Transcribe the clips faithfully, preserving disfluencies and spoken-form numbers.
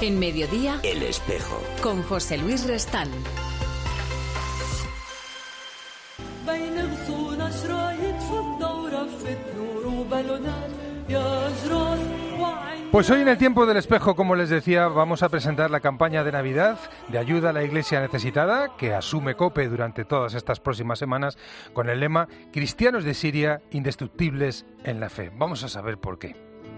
En Mediodía, El Espejo. Con José Luis Restán. Pues hoy en el tiempo del espejo, como les decía, vamos a presentar la campaña de Navidad de ayuda a la Iglesia necesitada que asume COPE durante todas estas próximas semanas con el lema Cristianos de Siria, indestructibles en la fe. Vamos a saber por qué.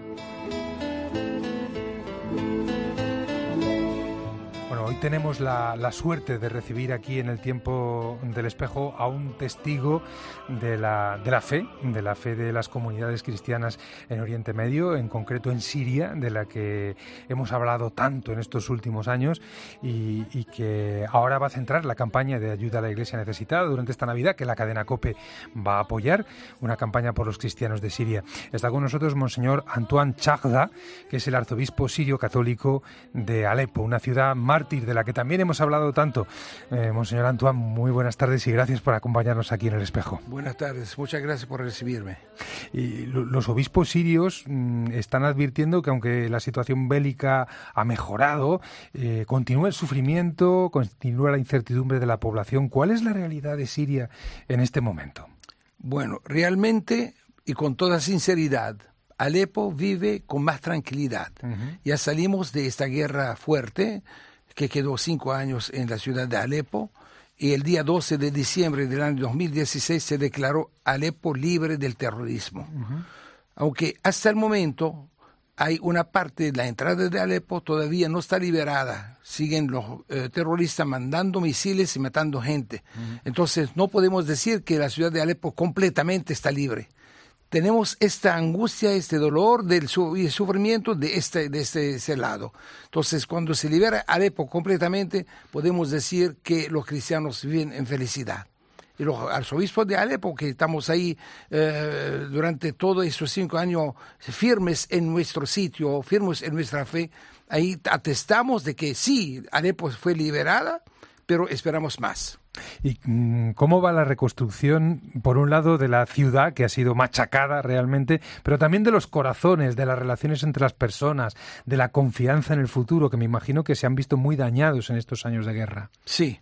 Hoy tenemos la, la suerte de recibir aquí en el tiempo del espejo a un testigo de la, de la fe, de la fe de las comunidades cristianas en Oriente Medio, en concreto en Siria, de la que hemos hablado tanto en estos últimos años y, y que ahora va a centrar la campaña de ayuda a la Iglesia necesitada durante esta Navidad, que la cadena COPE va a apoyar, una campaña por los cristianos de Siria. Está con nosotros Monseñor Antoine Chagda, que es el arzobispo sirio católico de Alepo, una ciudad mártir de la que también hemos hablado tanto. Eh, Monseñor Antoine, muy buenas tardes y gracias por acompañarnos aquí en El Espejo. Buenas tardes, muchas gracias por recibirme. Y lo, los obispos sirios mmm, están advirtiendo que aunque la situación bélica ha mejorado, eh, continúa el sufrimiento, continúa la incertidumbre de la población. ¿Cuál es la realidad de Siria en este momento? Bueno, realmente y con toda sinceridad, Alepo vive con más tranquilidad. Uh-huh. Ya salimos de esta guerra fuerte que quedó cinco años en la ciudad de Alepo, y el día doce de diciembre del año dos mil dieciséis se declaró Alepo libre del terrorismo. Uh-huh. Aunque hasta el momento hay una parte de la entrada de Alepo todavía no está liberada. Siguen los eh, terroristas mandando misiles y matando gente. Uh-huh. Entonces no podemos decir que la ciudad de Alepo completamente está libre. Tenemos esta angustia, este dolor del su- y el sufrimiento de este, de este ese lado. Entonces, cuando se libera Alepo completamente, podemos decir que los cristianos viven en felicidad. Y los arzobispos de Alepo, que estamos ahí eh, durante todos estos cinco años firmes en nuestro sitio, firmes en nuestra fe, ahí atestamos de que sí, Alepo fue liberada, pero esperamos más. ¿Y cómo va la reconstrucción, por un lado, de la ciudad, que ha sido machacada realmente, pero también de los corazones, de las relaciones entre las personas, de la confianza en el futuro, que me imagino que se han visto muy dañados en estos años de guerra? Sí,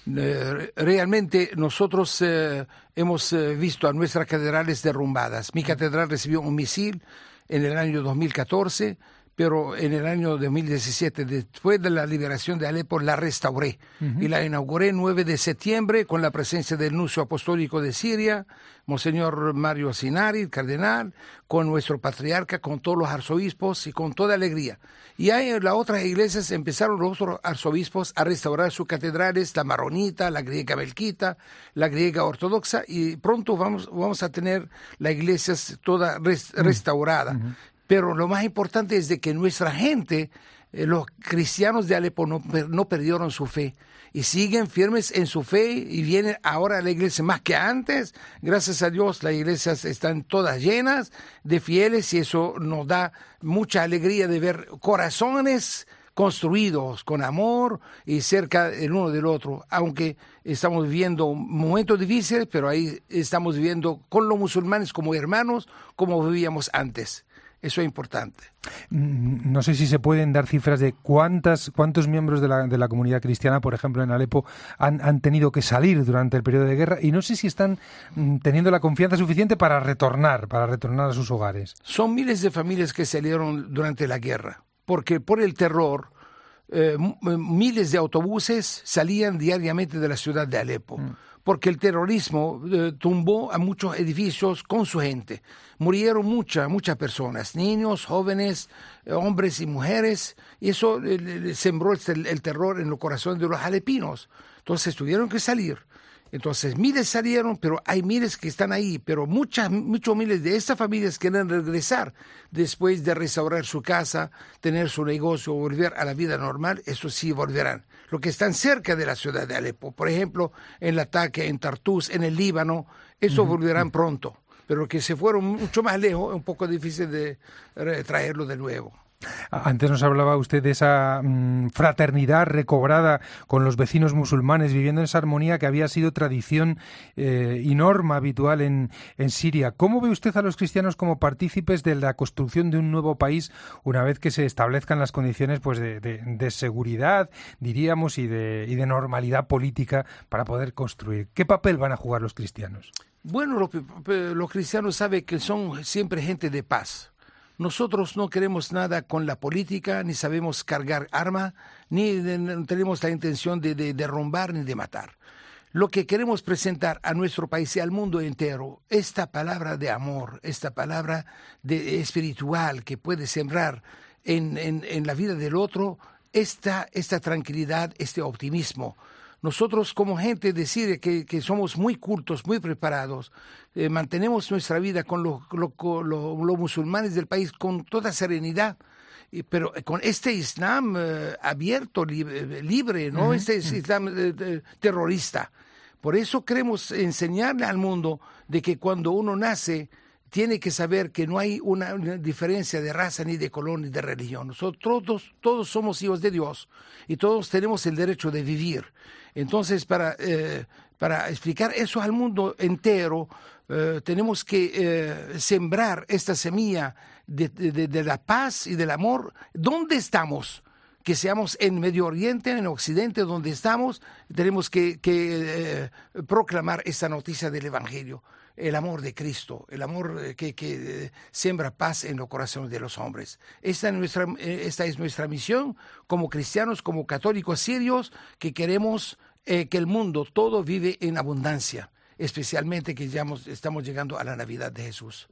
eh, realmente nosotros eh, hemos eh, visto a nuestras catedrales derrumbadas. Mi catedral recibió un misil en el año dos mil catorce, pero en el año dos mil diecisiete, después de la liberación de Alepo, la restauré. Uh-huh. Y la inauguré el nueve de septiembre con la presencia del nuncio apostólico de Siria, Monseñor Mario Sinari, el cardenal, con nuestro patriarca, con todos los arzobispos y con toda alegría. Y ahí en las otras iglesias empezaron los otros arzobispos a restaurar sus catedrales, la maronita, la griega melquita, la griega ortodoxa, y pronto vamos, vamos a tener las iglesias toda res, uh-huh. restaurada. Uh-huh. Pero lo más importante es de que nuestra gente, eh, los cristianos de Alepo no, no perdieron su fe y siguen firmes en su fe y vienen ahora a la iglesia más que antes. Gracias a Dios las iglesias están todas llenas de fieles y eso nos da mucha alegría de ver corazones construidos con amor y cerca el uno del otro, aunque estamos viviendo momentos difíciles, pero ahí estamos viviendo con los musulmanes como hermanos, como vivíamos antes. Eso es importante. No sé si se pueden dar cifras de cuántas, cuántos miembros de la, de la comunidad cristiana, por ejemplo, en Alepo, han, han tenido que salir durante el periodo de guerra, y no sé si están teniendo la confianza suficiente para retornar, para retornar a sus hogares. Son miles de familias que salieron durante la guerra, porque por el terror, eh, miles de autobuses salían diariamente de la ciudad de Alepo. Mm. Porque el terrorismo eh, tumbó a muchos edificios con su gente. Murieron muchas, muchas personas, niños, jóvenes, eh, hombres y mujeres, y eso eh, sembró el, el terror en los corazones de los alepinos. Entonces tuvieron que salir. Entonces miles salieron, pero hay miles que están ahí, pero muchas, muchos miles de estas familias quieren regresar después de restaurar su casa, tener su negocio, volver a la vida normal. Eso sí volverán. Los que están cerca de la ciudad de Alepo, por ejemplo, en el ataque en Tartus, en el Líbano, eso uh-huh. volverán pronto. Pero los que se fueron mucho más lejos, es un poco difícil de traerlo de nuevo. Antes nos hablaba usted de esa mmm, fraternidad recobrada con los vecinos musulmanes, viviendo en esa armonía que había sido tradición eh, y norma habitual en, en Siria. ¿Cómo ve usted a los cristianos como partícipes de la construcción de un nuevo país una vez que se establezcan las condiciones pues, de, de, de seguridad, diríamos, y de, y de normalidad política para poder construir? ¿Qué papel van a jugar los cristianos? Bueno, los, los cristianos saben que son siempre gente de paz. Nosotros no queremos nada con la política, ni sabemos cargar arma, ni de, no tenemos la intención de, de derrumbar ni de matar. Lo que queremos presentar a nuestro país y al mundo entero, esta palabra de amor, esta palabra de, espiritual que puede sembrar en, en, en la vida del otro, esta, esta tranquilidad, este optimismo. Nosotros como gente de Siria que, que somos muy cultos, muy preparados, eh, mantenemos nuestra vida con los lo, lo, lo musulmanes del país con toda serenidad, y, pero con este Islam eh, abierto, libre, libre, ¿no? Uh-huh. Este es Islam eh, eh, terrorista. Por eso queremos enseñarle al mundo de que cuando uno nace tiene que saber que no hay una, una diferencia de raza, ni de color, ni de religión. Nosotros todos, todos somos hijos de Dios y todos tenemos el derecho de vivir. Entonces, para, eh, para explicar eso al mundo entero, eh, tenemos que eh, sembrar esta semilla de, de, de la paz y del amor. ¿Dónde estamos? Que seamos en Medio Oriente, en Occidente, donde estamos, tenemos que, que eh, proclamar esta noticia del Evangelio. El amor de Cristo, el amor que, que eh, siembra paz en los corazones de los hombres. Esta es, nuestra, eh, esta es nuestra misión como cristianos, como católicos sirios, que queremos eh, que el mundo todo vive en abundancia, especialmente que ya estamos llegando a la Navidad de Jesús.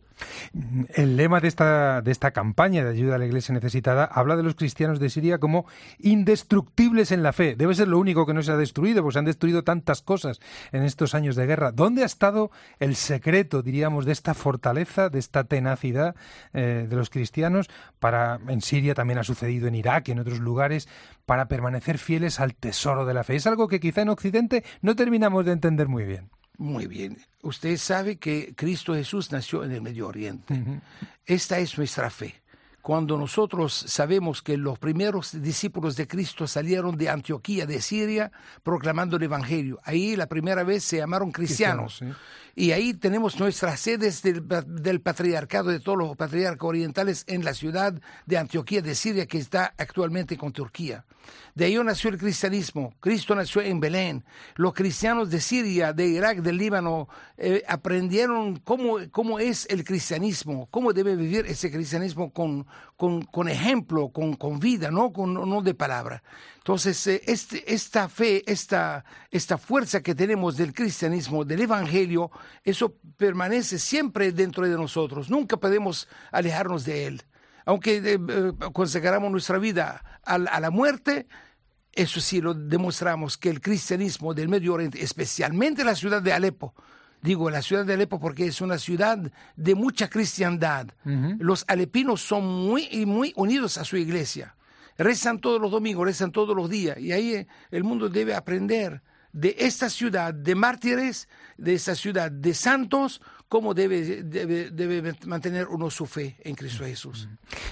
El lema de esta, de esta campaña de ayuda a la Iglesia necesitada habla de los cristianos de Siria como indestructibles en la fe. Debe ser lo único que no se ha destruido, porque se han destruido tantas cosas en estos años de guerra. ¿Dónde ha estado el secreto, diríamos, de esta fortaleza, de esta tenacidad eh, de los cristianos para, en Siria, también ha sucedido en Irak y en otros lugares, para permanecer fieles al tesoro de la fe? Es algo que quizá en Occidente no terminamos de entender muy bien. Muy bien. Usted sabe que Cristo Jesús nació en el Medio Oriente. Uh-huh. Esta es nuestra fe. Cuando nosotros sabemos que los primeros discípulos de Cristo salieron de Antioquía, de Siria, proclamando el Evangelio. Ahí la primera vez se llamaron cristianos. cristianos ¿sí? Y ahí tenemos nuestras sedes del, del patriarcado, de todos los patriarcas orientales en la ciudad de Antioquía, de Siria, que está actualmente con Turquía. De ahí nació el cristianismo. Cristo nació en Belén. Los cristianos de Siria, de Irak, del Líbano, eh, aprendieron cómo, cómo es el cristianismo, cómo debe vivir ese cristianismo con, con, con ejemplo, con, con vida, no, con, no de palabra. Entonces, eh, este, esta fe, esta, esta fuerza que tenemos del cristianismo, del evangelio, eso permanece siempre dentro de nosotros. Nunca podemos alejarnos de él. Aunque eh, consagramos nuestra vida a, a la muerte, eso sí lo demostramos, que el cristianismo del Medio Oriente, especialmente la ciudad de Alepo, digo la ciudad de Alepo porque es una ciudad de mucha cristiandad. Uh-huh. Los alepinos son muy, muy unidos a su iglesia. Rezan todos los domingos, rezan todos los días. Y ahí el mundo debe aprender de esta ciudad de mártires, de esta ciudad de santos, cómo debe, debe, debe mantener uno su fe en Cristo Jesús.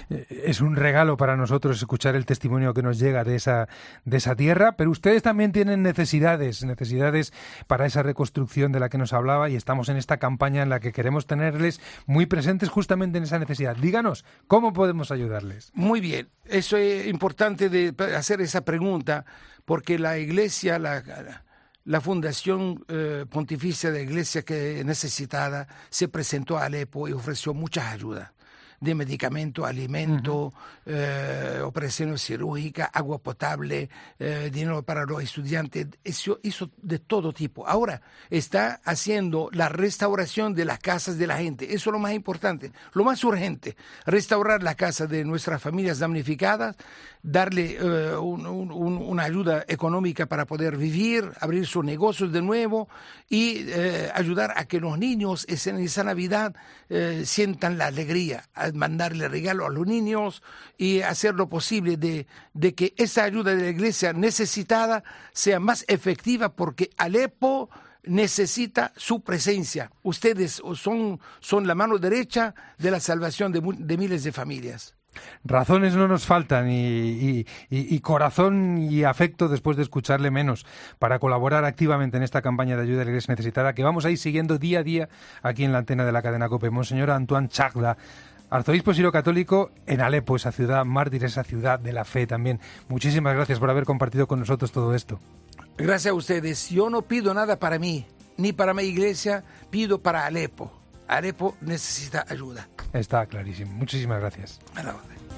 Es un regalo para nosotros escuchar el testimonio que nos llega de esa, de esa tierra, pero ustedes también tienen necesidades, necesidades para esa reconstrucción de la que nos hablaba, y estamos en esta campaña en la que queremos tenerles muy presentes justamente en esa necesidad. Díganos, ¿cómo podemos ayudarles? Muy bien, eso es importante de hacer esa pregunta, porque la Iglesia, la... la La Fundación eh, Pontificia de la Iglesia que necesitada se presentó a Alepo y ofreció muchas ayudas de medicamento, alimento, uh-huh. eh, operaciones cirúrgicas, agua potable, eh, dinero para los estudiantes, eso hizo de todo tipo. Ahora está haciendo la restauración de las casas de la gente, eso es lo más importante, lo más urgente, restaurar la casa de nuestras familias damnificadas, darle eh, un, un, una ayuda económica para poder vivir, abrir sus negocios de nuevo y eh, ayudar a que los niños en esa Navidad eh, sientan la alegría, mandarle regalo a los niños y hacer lo posible de, de que esa ayuda de la iglesia necesitada sea más efectiva, porque Alepo necesita su presencia. Ustedes son, son la mano derecha de la salvación de, de miles de familias. Razones no nos faltan y, y, y, y corazón y afecto después de escucharle menos para colaborar activamente en esta campaña de ayuda a la Iglesia necesitada que vamos a ir siguiendo día a día aquí en la antena de la cadena COPE. Monseñor Antoine Chagla, arzobispo sirio-católico en Alepo, esa ciudad mártir, esa ciudad de la fe también. Muchísimas gracias por haber compartido con nosotros todo esto. Gracias a ustedes. Yo no pido nada para mí, ni para mi iglesia, pido para Alepo. Alepo necesita ayuda. Está clarísimo. Muchísimas gracias. A la orden.